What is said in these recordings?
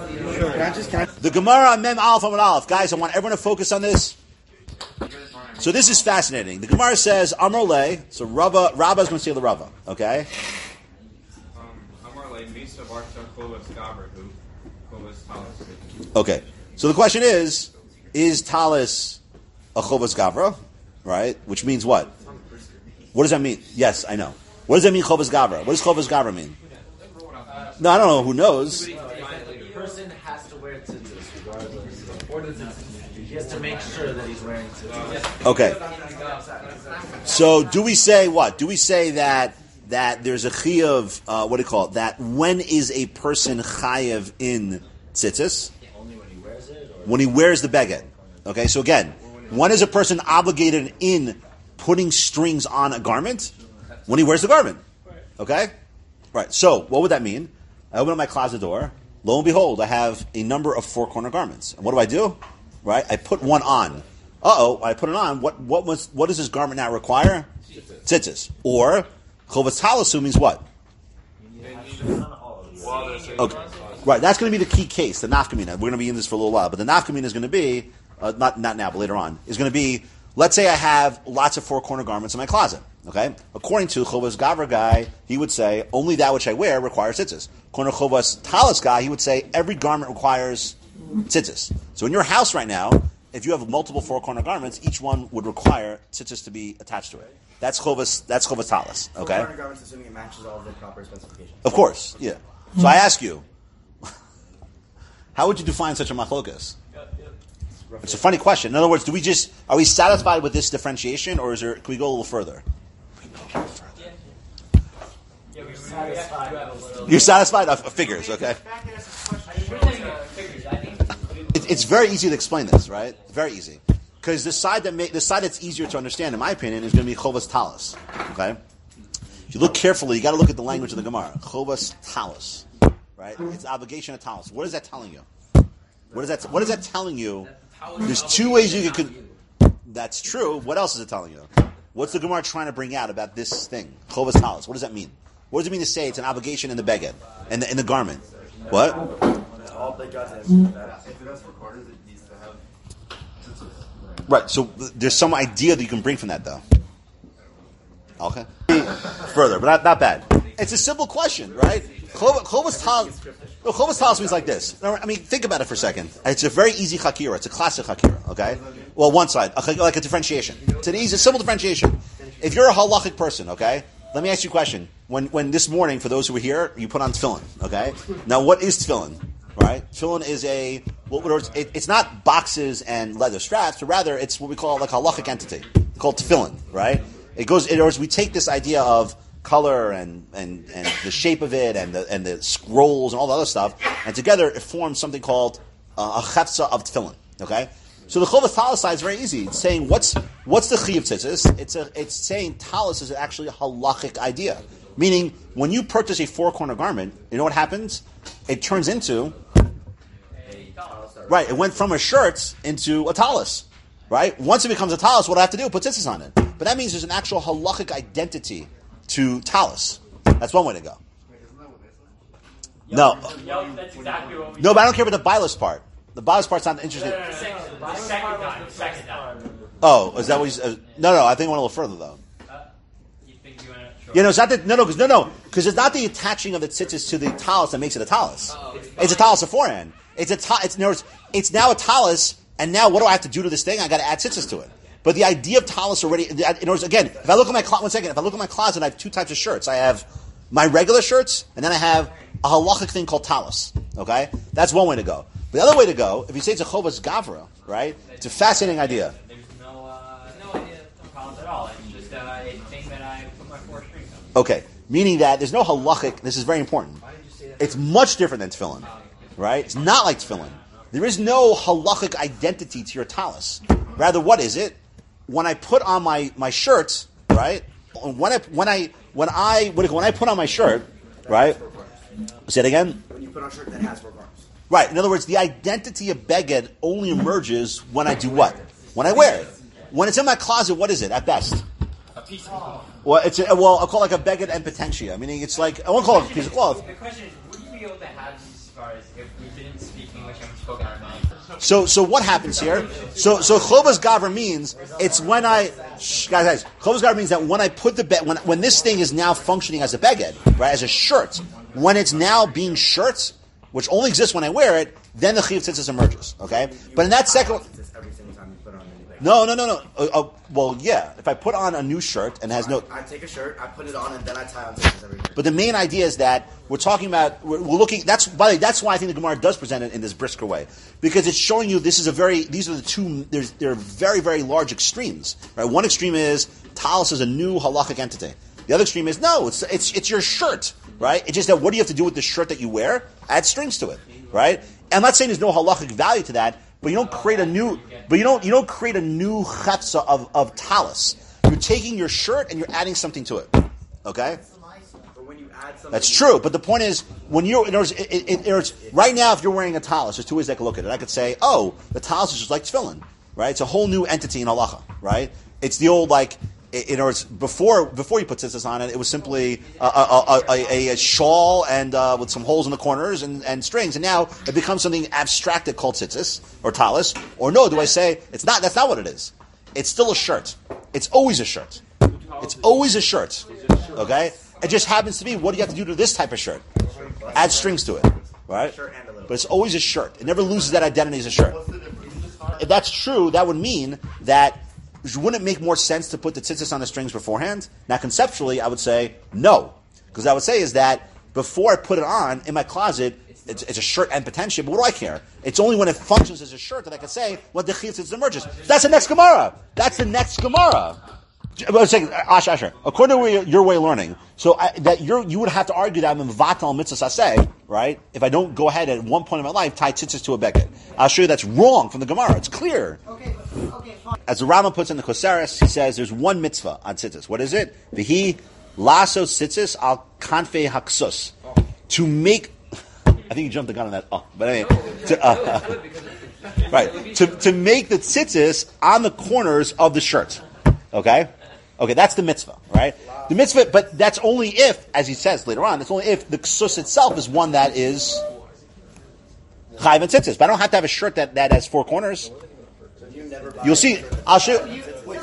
The Gemara on Mem Aleph Amud Aleph. Guys, I want everyone to focus on this. So this is fascinating. The Gemara says, Amar Le, so Rava is going to say the Rava, okay? Amar Le, Misa Barta Chovas Gabra, who Chovas Talis. Okay, so the question is Talis a Chovas Gavra, right? Which means what? What does that mean? Yes, I know. What does that mean, Chovas Gavra? What does Chovas Gavra mean? No, I don't know. Who knows? The person has to wear tzitzis regardless. He has to make sure that he's wearing tzitzis. Okay. So do we say what? Do we say that there's a chiyuv, what do you call it? That when is a person chayev in tzitzis? Only when he wears it? Or? When he wears the beged. Okay, so again, when is a person obligated in putting strings on a garment? When he wears the garment. Okay? Right, so what would that mean? I open up my closet door. Lo and behold, I have a number of four-corner garments. And what do? Right? I put one on. I put it on. What does this garment now require? Tzitzis. Or, Chovas Talis means what? Okay. Right, that's going to be the key case, the nafkamina. We're going to be in this for a little while, but the nafkamina is going to be, not now, but later on, is going to be, let's say I have lots of four-corner garments in my closet. Okay? According to Chovas Gavra guy, he would say, only that which I wear requires tzitzis. According to Chovas Talis guy, he would say, every garment requires tzitzis. So in your house right now, if you have multiple four-corner garments, each one would require tzitzis to be attached to it. That's Chovas Talis. Okay? Four-corner garments, assuming it matches all of the proper specifications. Of course, yeah. So I ask you, how would you define such a machlokas? It's a funny question. In other words, are we satisfied with this differentiation, or can we go a little further? You're satisfied? Figures, okay. It's very easy to explain this, right? Very easy. Because the side that's easier to understand, in my opinion, is going to be Chovas Talis. Okay? If you look carefully, you got to look at the language of the Gemara. Chovas Talis. Right? It's obligation of talis. What is that telling you? What is that telling you? There's two ways you could. That's true. What else is it telling you? What's the Gemara trying to bring out about this thing? Chovas Talis. What does that mean? What does it mean to say it's an obligation in the beged, in the garment? What? All the guys have that. If it has recorders, it needs to have tzitzis. Right. So there's some idea that you can bring from that, though. Okay. Further, but not bad. It's a simple question, right? Chovas Talis means like this. I mean, think about it for a second. It's a very easy chakira. It's a classic chakira, okay? Well, one side, like a differentiation. It's an easy, simple differentiation. If you're a halachic person, okay, let me ask you a question. When this morning, for those who were here, you put on tefillin, okay? Now, what is tefillin, right? Tefillin is it's not boxes and leather straps, but rather it's what we call like a halachic entity called tefillin, right? We take this idea of color and the shape of it and the scrolls and all the other stuff, and together it forms something called a chefza of tefillin. Okay, so the Chovas Talis side is very easy. It's saying what's the chiyuv tzitzis? It's saying talis is actually a halachic idea, meaning when you purchase a four-corner garment, you know what happens? It turns into right. It went from a shirt into a talis. Right? Once it becomes a talis, what do I have to do? Put tzitzis on it. But that means there's an actual halachic identity to talis. That's one way to go. No. That's exactly what we No, but I don't care about the bilus part. The bilus part's not interesting. The second time. Oh, is that what you No, I think I went a little further, though. You think you want to... Sure. Yeah, no, it's not that... Because it's not the attaching of the tzitzis to the talis that makes it a talis. It's a talis beforehand. It's now a talis, and now what do I have to do to this thing? I got to add tzitzis to it. But the idea of talis already, in other words, again, if I look at my closet, I have two types of shirts. I have my regular shirts, and then I have a halachic thing called talis. Okay, that's one way to go. But the other way to go, if you say it's a Chovas Gavra, right? It's a fascinating idea. There's no idea, no problems at all. It's just a thing that I put my four strings on. Okay, meaning that there's no halachic. This is very important. It's much different than tefillin, right? It's not like tefillin. There is no halachic identity to your talis. Rather, what is it? When I put on my shirt, right? When I put on my shirt, right? Say it again. When you put on a shirt that has four garments. Right. In other words, the identity of beged only emerges when I do what? When I wear it. When it's in my closet, what is it at best? A piece of cloth. Well, I'll call it like a beged and potentia. Meaning, it's like I won't call it a piece of cloth. The question is, would you be able to have these far as if we didn't speak English and we spoke Aramaic. So what happens here? So Chovas Gavra means it's when guys, Chovas Gavra means that when I put the when this thing is now functioning as a beged, right, as a shirt, when it's now being shirts, which only exists when I wear it, then the Chiv Tzitzis emerges. Okay, but in that second. Every single time you put on any bag. No. Well, yeah. If I put on a new shirt and has no, I take a shirt, I put it on, and then I tie on Tzitzis every shirt. but the main idea is that we're talking about we're looking. That's why I think the Gemara does present it in this brisker way, because it's showing you these are the two. They're very very large extremes. Right. One extreme is talis is a new halachic entity. The other extreme is no. It's your shirt. Right. It's just that what do you have to do with the shirt that you wear? Add strings to it. Right. I'm not saying there's no halachic value to that. But you don't create a new. But you don't create a new chetza of talis. You're taking your shirt and you're adding something to it. Okay, But when you add something, that's true. But the point is, when you're right now, if you're wearing a talis, there's two ways I could look at it. I could say, oh, the talis is just like tefillin, right? It's a whole new entity in halacha, right? It's the old like. In other words, before you put tzitzis on it, it was simply a shawl and with some holes in the corners and strings, and now it becomes something abstracted called tzitzis or talis. Or no, do I say it's not? That's not what it is. It's still a shirt. It's always a shirt. It's always a shirt. Okay, it just happens to be. What do you have to do to this type of shirt? Add strings to it, right? But it's always a shirt. It never loses that identity as a shirt. If that's true, that would mean that. Wouldn't it make more sense to put the tzitzis on the strings beforehand? Now, conceptually, I would say no. Because I would say is that before I put it on, in my closet, it's a shirt and potential, but what do I care? It's only when it functions as a shirt that I can say what the chiv tzitzis emerges. That's the next Gemara. I was saying, Asher, according to your way of learning, so you would have to argue that I'm in vatal mitzvah saseh, right? If I don't go ahead at one point in my life, tie tzitzis to a beged. I'll show you that's wrong from the Gemara. It's clear. Okay, fine. As the Rambam puts in the Choseres, he says there's one mitzvah on tzitzis. What is it? V'hi laso tzitzis al kanfei haksus. To make, I think you jumped the gun on that. Oh, but anyway, right? To make the tzitzis on the corners of the shirt. Okay, that's the mitzvah, right? The mitzvah, but that's only if, as he says later on, it's only if the ksus itself is one that is chayv and tzitzis. But I don't have to have a shirt that has four corners. You'll see. I'll show you.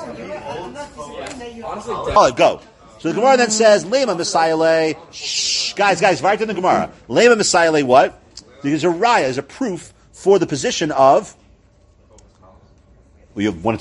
Oh, go. So the Gemara then says, Lema Messiah. Guys, right in the Gemara. Lema Messiah, what? There's a raya, there's a proof for the position of. Well, you have one.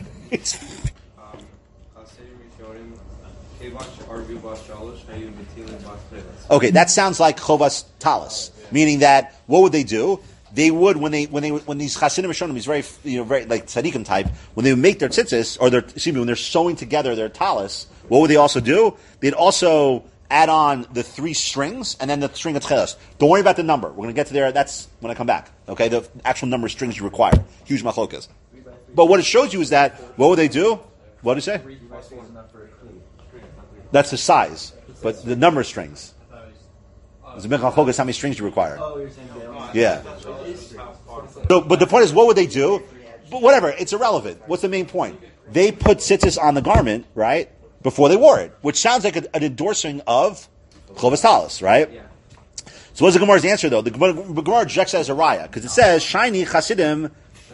Okay, that sounds like chovas talis, meaning that what would they do? They would when these chasidim rishonim, these very like tzaddikim type, when they make their tzitzis when they're sewing together their talis, what would they also do? They'd also add on the three strings and then the string of tchelas. Don't worry about the number. We're going to get to there. That's when I come back. Okay, the actual number of strings you require. Huge machlokas. But what it shows you is that what would they do? What did you say? That's the size, but the number of strings. It's a mechlokas how many strings you require. Yeah. So, but the point is, what would they do? But whatever, it's irrelevant. What's the main point? They put tzitzis on the garment, right, before they wore it, which sounds like an endorsing of chovas talis, right? Yeah. So what's the Gemara's answer, though? The Gemara rejects it as a raya, because it says, shiny chasidim.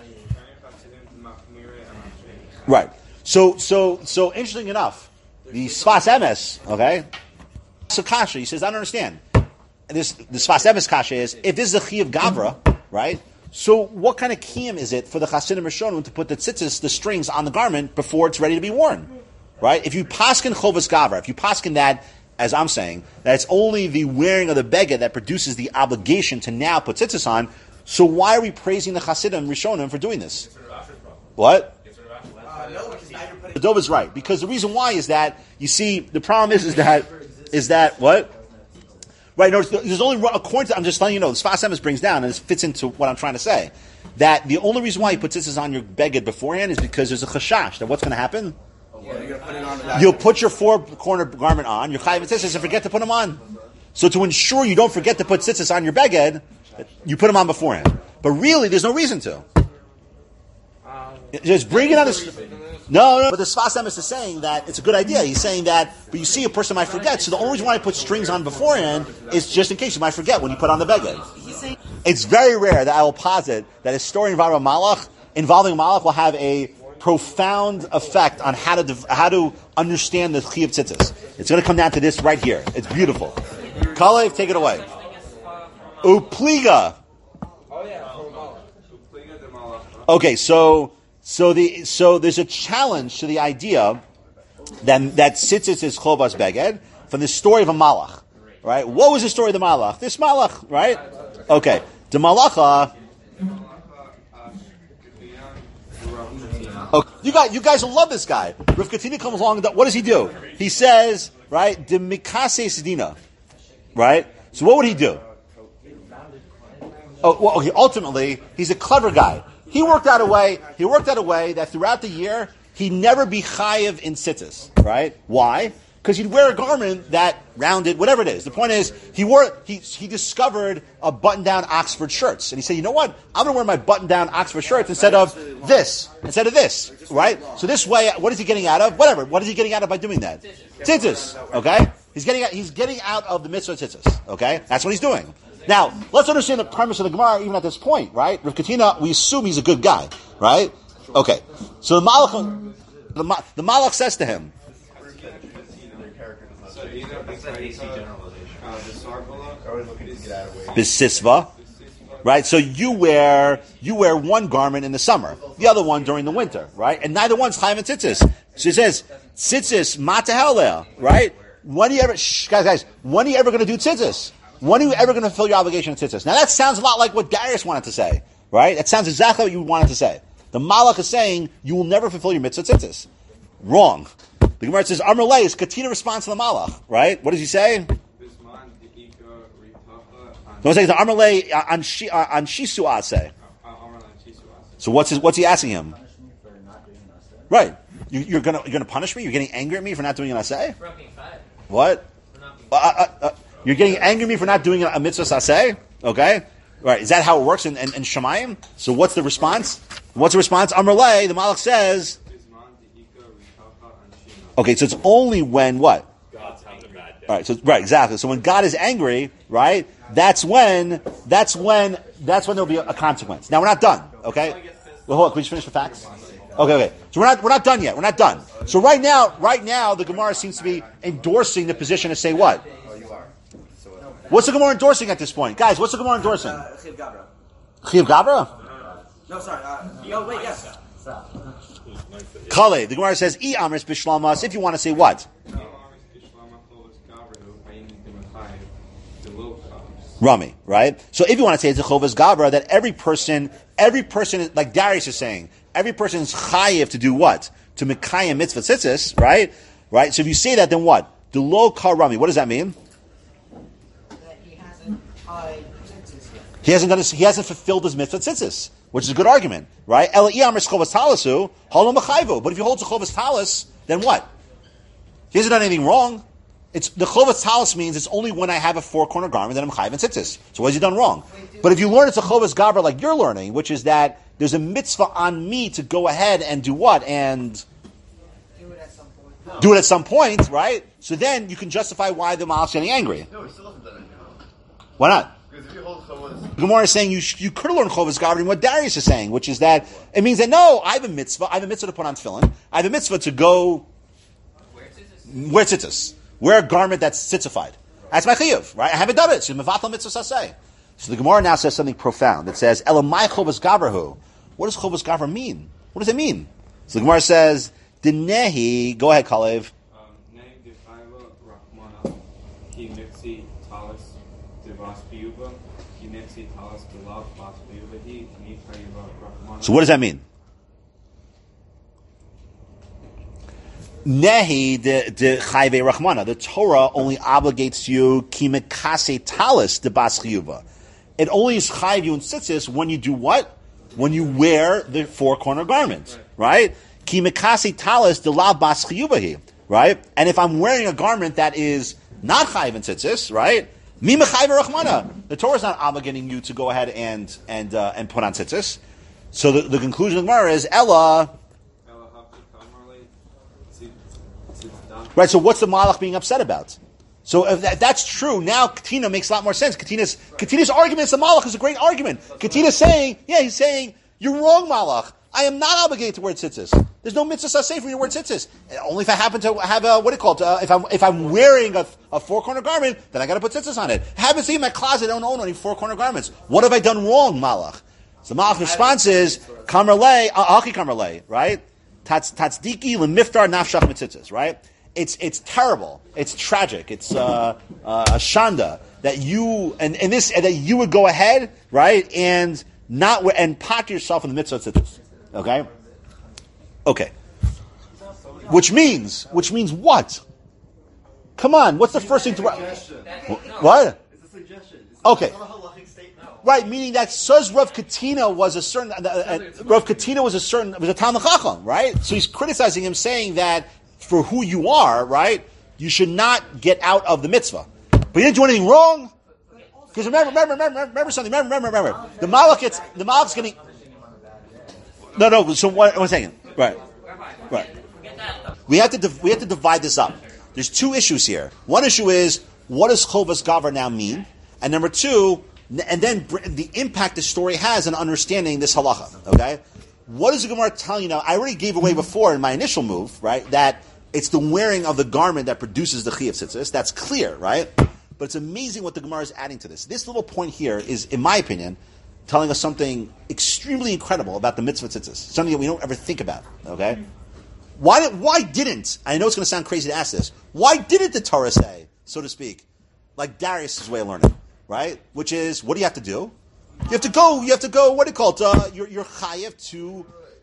Right. So interesting enough, the Sfas Emes, okay? So Kasha, he says, I don't understand. And the Sfas Emes Kasha is, if this is a Chi of Gavra, right? So what kind of kiyum is it for the Chasidim Rishonim to put the tzitzis, the strings, on the garment before it's ready to be worn? Right? If you paskin Chovas Gavra, if you paskin that, as I'm saying, that it's only the wearing of the beged that produces the obligation to now put tzitzis on, so why are we praising the Chasidim Rishonim for doing this? What? The Dov is right, because the reason why is that, you see, the problem is that what? Right, no, there's only, according to, I'm just letting you know, the Sfas Emes brings down, and this fits into what I'm trying to say, that the only reason why he puts this on your beged beforehand is because there's a chashash, that what's going to happen? You'll put your four-corner garment on, your chayiv tzitzis, and forget to put them on. So to ensure you don't forget to put tzitzis on your beged, you put them on beforehand. But really, there's no reason to. Just bring it on the... No, but the Sfas Emes is saying that it's a good idea. He's saying that, but you see, a person might forget. So the only reason why I put strings on beforehand is just in case you might forget when you put on the beged. It's very rare that I will posit that a story involving Malach will have a profound effect on how to understand the Chi of Tzitzis. It's going to come down to this right here. It's beautiful. Kalev, take it away. Upliga. Okay, so there's a challenge to the idea that Tzitzis is Chovas Beged from the story of a Malach, right? What was the story of the Malach? This Malach, right? Okay, the Malacha. Okay, you guys will love this guy. Rav Katina comes along. What does he do? He says, right, the Mikase Sedina, right? So what would he do? Oh, well, okay, ultimately, he's a clever guy. He worked out a way that throughout the year, he'd never be chayiv in tzitzis, right? Why? Because he'd wear a garment that rounded, whatever it is. The point is, he discovered a button-down Oxford shirts. And he said, you know what? I'm going to wear my button-down Oxford shirts instead of this, right? So this way, what is he getting out of? Whatever. What is he getting out of by doing that? Tzitzis, okay? He's getting out of the mitzvah tzitzis, okay? That's what he's doing. Now, let's understand the premise of the Gemara even at this point, right? Rav Katina, we assume he's a good guy, right? Okay. So the Malach says to him, Besisva, right? So you wear one garment in the summer, the other one during the winter, right? And neither one's chayim and tzitzis. So he says, tzitzis matahelea, right? When are you ever, guys, when are you ever going to do tzitzis? When are you ever going to fulfill your obligation of tzitzis? Now that sounds a lot like what Darius wanted to say, right? That sounds exactly what you wanted to say. The Malach is saying, you will never fulfill your mitzvah tzitzis. Wrong. The Gemara says, Amr Lei is Katina responds to the Malach, right? What does he say? Don't say the Amr Lei on Shisu Aseh. So what's he asking him? Right. You're gonna punish me? You're getting angry at me for not doing an aseh? What? You're getting angry at me for not doing a mitzvah aseh? Okay? Right. Is that how it works in Shemayim? So what's the response? What's the response? Amr Lei, the Malach says. Okay, so it's only when what? God's having a bad day. All right, so right, exactly. So when God is angry, right? That's when there'll be a consequence. Now we're not done, okay? Well, hold on. Can we just finish the facts? Okay. So we're not done yet. We're not done. So right now, the Gemara seems to be endorsing the position to say what? What's the Gemara endorsing at this point, guys? What's the Gemara endorsing? Chiv Gabra. Chiv Gabra? No, sorry. Wait, yes. Kale, the Gemara says, "I amris b'shlamas." If you want to say what? Rami, right? So if you want to say it's a chovas gabra, that every person, like Darius is saying, every person is chayiv to do what? To mekayim mitzvah tzitzis, right? Right? So if you say that, then what? The lo kar Rami. What does that mean? That he hasn't He hasn't fulfilled his mitzvah tzitzis, which is a good argument, right? Ela iamris chovas talasu, halom mechayvo. But if you hold to chovas talis, then what? He hasn't done anything wrong. It's the chovas talis means it's only when I have a four-corner garment that I'm chayiv and tzitzis. So what has he done wrong? But if you learn it's a chovas gabra like you're learning, which is that there's a mitzvah on me to go ahead and do what? And do it at some point, right? So then you can justify why the Malach's getting angry. No, he still hasn't done anything wrong. Why not? Because if you hold chovas... The Gemara is saying you could have learned chovas gabra in what Darius is saying, which is that it means that no, I have a mitzvah to put on tefillin. I have a mitzvah to go wear tzitzis. Wear a garment that's tzitzified. That's my chiyuv, right? I haven't done it. So mevatel mitzvah saseh. So the Gemara now says something profound. It says, Elamai chovas gabrahu. What does chovas gabra mean? What does it mean? So the Gemara says, Dinehi, go ahead, Kalev. So what does that mean? Nehi de chayve rachmana. The Torah only obligates you kimekase talis de bas chiyuva. It only is chayv you in tzitzis when you do what? When you wear the four-corner garment, right? Kimekase talis de la bas chiyuva, right? And if I'm wearing a garment that is not chayv in tzitzis, right? Mi mechayve rachmana. The Torah is not obligating you to go ahead and put on tzitzis. So the conclusion of the Gemara is Ella. Right, so what's the Malach being upset about? So if that's true, now Katina makes a lot more sense. Katina's argument, the Malach, is a great argument. Katina's saying, he's saying, you're wrong, Malach. I am not obligated to wear tzitzis. There's no mitzvah saseh for me to wear tzitzis. Only if I happen to have if I'm wearing a four-corner garment, then I got to put tzitzis on it. I haven't seen my closet. I don't own any four-corner garments. What have I done wrong, Malach? So the Malach's response is, Kamerlei, Aki Kamerlei, right? Tatzdiki lemiftar nafshach mitzitzis, right? It's terrible. It's tragic. It's a shanda that you that you would go ahead, right, and pot yourself in the mitzvah tzitzis. Okay. Which means what? Come on. What's the first thing to what? It's a suggestion. It's Okay. not a halachic statement. Right, meaning that says Rav Katina was a certain Rav Katina was a Talmid Chacham, right? So he's criticizing him, saying that for who you are, right, you should not get out of the mitzvah. But you didn't do anything wrong. Because remember something. Remember. The Malach's getting. No. So one second. Right. We have to divide this up. There's two issues here. One issue is, what does Chovas Gavra now mean? And number two, and then the impact the story has in understanding this halacha. Okay? What is the Gemara telling you now? I already gave away before in my initial move, right, that it's the wearing of the garment that produces the chiyuv tzitzis. That's clear, right? But it's amazing what the Gemara is adding to this. This little point here is, in my opinion, telling us something extremely incredible about the mitzvah tzitzis. Something that we don't ever think about, okay? Why didn't, I know it's going to sound crazy to ask this, why didn't the Torah say, so to speak, like Darius' way of learning, right? Which is, what do you have to do? You have to go, what do you call it? You're chayev to,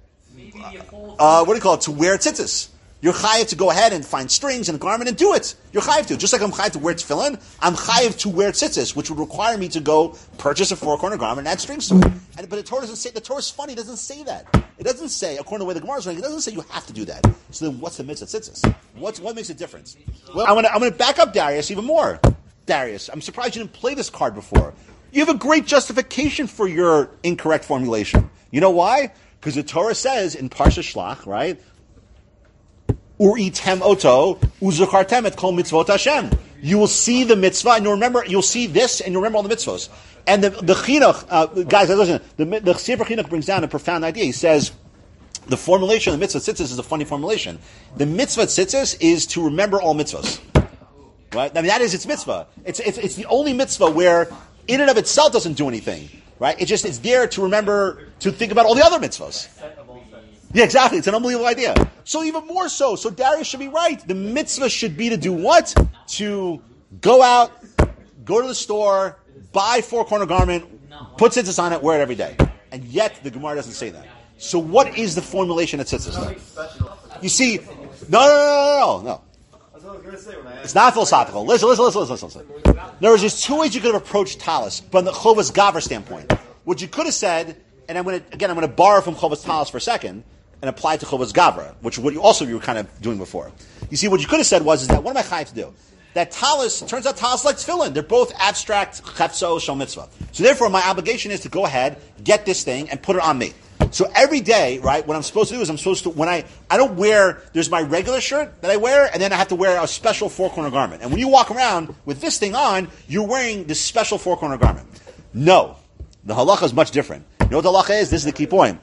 to wear tzitzis. You're chayev to go ahead and find strings and a garment and do it. You're chayev to. Just like I'm chayev to wear tefillin, I'm chayev to wear tzitzis, which would require me to go purchase a four-corner garment and add strings to it. But the Torah doesn't say, the Torah's funny, it doesn't say that. It doesn't say, according to the way the Gemara is running, it doesn't say you have to do that. So then what's the mitzvah tzitzis? What makes a difference? Well, I'm going to back up Darius even more. Darius, I'm surprised you didn't play this card before. You have a great justification for your incorrect formulation. You know why? Because the Torah says in Parsha Shlach, right? Uritem oto uzukartem et kol mitzvot Hashem. You will see the mitzvah and you'll see this and you'll remember all the mitzvahs. And the chinuch, guys, listen, the Sefer Chinuch brings down a profound idea. He says, the formulation of the mitzvah tzitzis is a funny formulation. The mitzvah tzitzis is to remember all mitzvahs. Right? I mean, that is its mitzvah. It's the only mitzvah where in and of itself doesn't do anything. Right? It's there to remember, to think about all the other mitzvahs. Yeah, exactly. It's an unbelievable idea. So even more so Darius should be right. The mitzvah should be to do what? To go out, go to the store, buy four-corner garment, put tzitzis on it, wear it every day. And yet the Gemara doesn't say that. So what is the formulation of tzitzis? You see, no. That's what I was going to say when I asked. It's not philosophical. Listen. In other words, there's two ways you could have approached Talis from the Chovas Gavra standpoint. What you could have said, and I'm going to borrow from Chovas Talis for a second, and apply it to Chovas Gavra, which you were kind of doing before. You see, what you could have said is that, what am I chayav to do? That Talis, turns out Talis likes tefillin. They're both abstract chefzo shel mitzvah. So therefore, my obligation is to go ahead, get this thing, and put it on me. So every day, right, what I'm supposed to do is when I don't wear, there's my regular shirt that I wear, and then I have to wear a special four-corner garment. And when you walk around with this thing on, you're wearing this special four-corner garment. No. The halacha is much different. You know what the halacha is? This is the key point.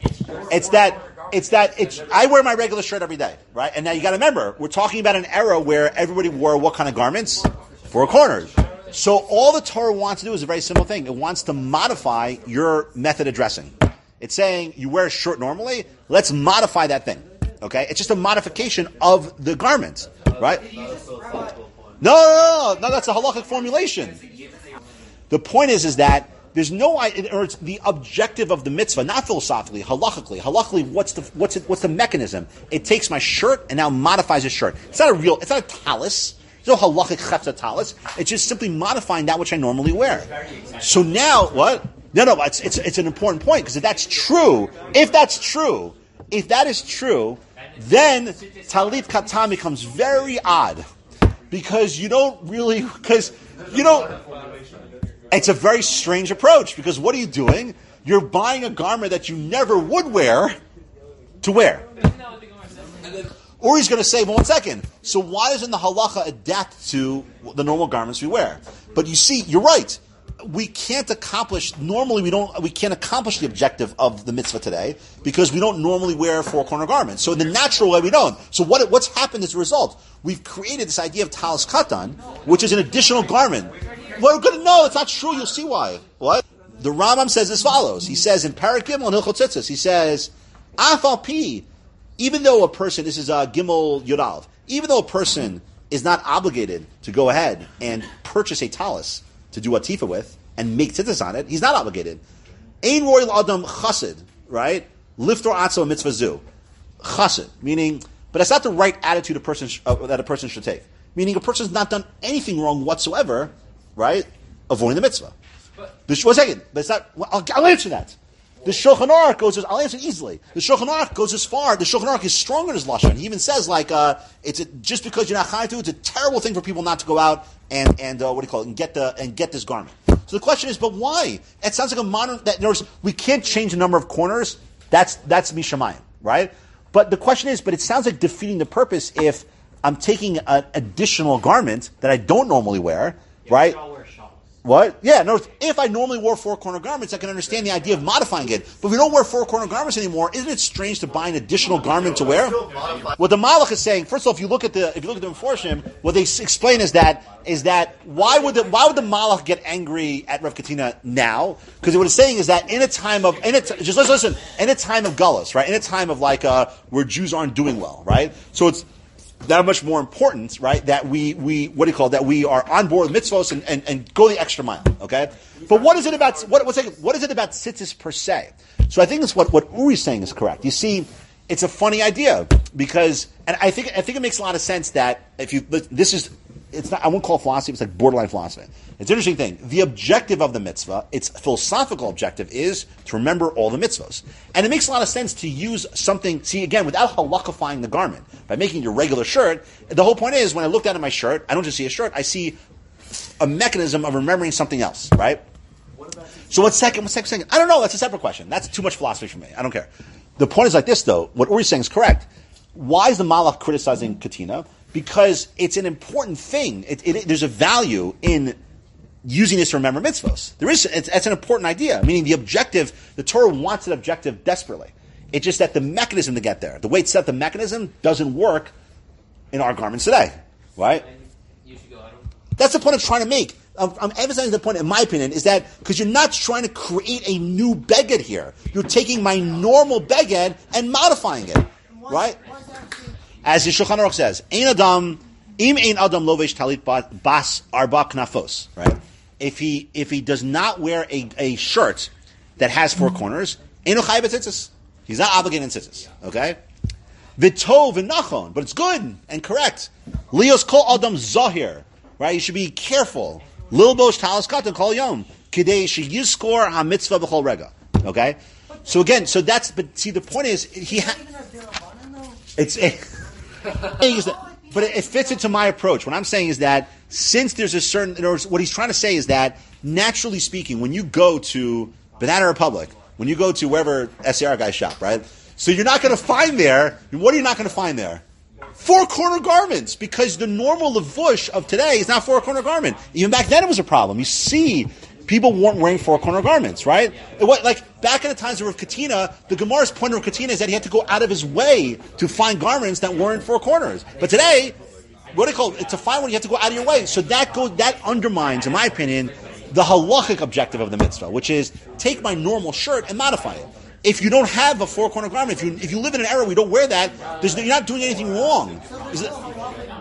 I wear my regular shirt every day, right? And now you got to remember, we're talking about an era where everybody wore what kind of garments? Four corners. So all the Torah wants to do is a very simple thing. It wants to modify your method of dressing. It's saying you wear a shirt normally, let's modify that thing. Okay? It's just a modification of the garment, right? No, that's a halachic formulation. The point is that there's no, or it's the objective of the mitzvah, not philosophically, halachically. Halachically, what's the mechanism? It takes my shirt and now modifies the shirt. It's not a talis. There's no halachic chefza talis. It's just simply modifying that which I normally wear. So now, what? No, it's an important point, because if that is true, then talit katan becomes very odd. Because it's a very strange approach, because what are you doing? You're buying a garment that you never would wear to wear. Or he's going to say, well, 1 second, so why doesn't the halacha adapt to the normal garments we wear? But you see, you're right. We can't accomplish the objective of the mitzvah today because we don't normally wear four-corner garments. So in the natural way, we don't. So what's happened as a result? We've created this idea of talis katan, which is an additional garment. Well, no, it's not true. You'll see why. What? The Rambam says as follows. He says in Parak Gimel and Hilchot Tzitzis, he says, Afal Pi, even though a person, this is Gimel Yodalv, even though a person is not obligated to go ahead and purchase a talis to do atifa with and make tzitzis on it, he's not obligated. Ein royal adam chassid, right? Liftor atzo mitzvah zu. Chassid, meaning, but that's not the right attitude that a person should take. Meaning a person's not done anything wrong whatsoever, right? Avoiding the mitzvah. One second, but it's not, I'll answer that. The Shulchan Aruch I'll answer it easily. The Shulchan Aruch goes as far, the Shulchan Aruch is stronger in his Lashon. He even says, just because you're not chayav to, it's a terrible thing for people not to go out and get this garment. So the question is, but why? It sounds like a modern, we can't change the number of corners, that's Mishamayim, right? But the question is, but it sounds like defeating the purpose if I'm taking an additional garment that I don't normally wear, right? What? Yeah, no, if I normally wore four-corner garments, I can understand the idea of modifying it. But if we don't wear four-corner garments anymore, isn't it strange to buy an additional garment to wear? What the Malach is saying, first of all, if you look at the Meforshim, what they explain is that why would the Malach get angry at Rav Katina now? Because what it's saying is that in a time of Gullus, right? In a time of where Jews aren't doing well, right? So it's that much more important, right? That we that we are on board with mitzvos and go the extra mile, okay? But what is it about what is it about tzitzis per se? So I think that's what Uri's saying is correct. You see, it's a funny idea because, and I think it makes a lot of sense that I won't call it philosophy, it's like borderline philosophy. It's an interesting thing. The objective of the mitzvah, its philosophical objective, is to remember all the mitzvahs. And it makes a lot of sense to use something, see again, without halachifying the garment, by making it your regular shirt. The whole point is, when I look down at my shirt, I don't just see a shirt, I see a mechanism of remembering something else, right? So what's second? I don't know, that's a separate question. That's too much philosophy for me. I don't care. The point is like this though, what Uri's saying is correct. Why is the Malach criticizing Katina? Because it's an important thing. There's a value in using this to remember mitzvos. It's an important idea. Meaning the objective, the Torah wants an objective desperately. It's just that the mechanism to get there, the way it's set, the mechanism doesn't work in our garments today, right? You should go out. That's the point I'm trying to make. I'm emphasizing the point, in my opinion, is that because you're not trying to create a new beged here. You're taking my normal beged and modifying it, right? As the Shulchan Aruch says, im ein adam lovesh talit bas arba knafos, right? If he does not wear a shirt that has four corners, eino chai b'tzitzis. He's not obligated in tzitzis, okay? V'tov v'nachon, but it's good and correct. Lios kol adam zahir, right? You should be careful. Lil bosh talis katan kol yom kidei sheyizkor ha mitzvah b'chol rega, okay? So again, but see, the point is but it fits into my approach. What I'm saying is that since there's a certain, in other words, what he's trying to say is that naturally speaking, when you go to Banana Republic, when you go to wherever SAR guys shop, right? So you're not going to find there, what are you not going to find there? Four-corner garments, because the normal levush of today is not four-corner garment. Even back then it was a problem. You see, people weren't wearing four-corner garments, right? Back in the times of Rav Katina, the Gemara's point of Rav Katina is that he had to go out of his way to find garments that weren't four corners. But today, to find one, you have to go out of your way. So that undermines, in my opinion, the halachic objective of the mitzvah, which is take my normal shirt and modify it. If you don't have a four-corner garment, if you live in an era where you don't wear that, you're not doing anything wrong.